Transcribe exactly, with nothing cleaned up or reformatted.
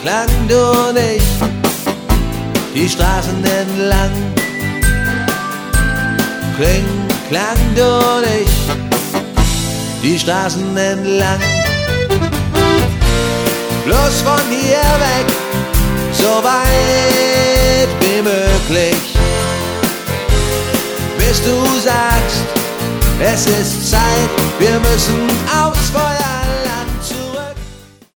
klang du und ich die Straßen entlang. Kling, klang du und ich die Straßen entlang. Bloß von hier weg, so weit wie möglich, bis du sagst, es ist Zeit, wir müssen aufs Feuerland.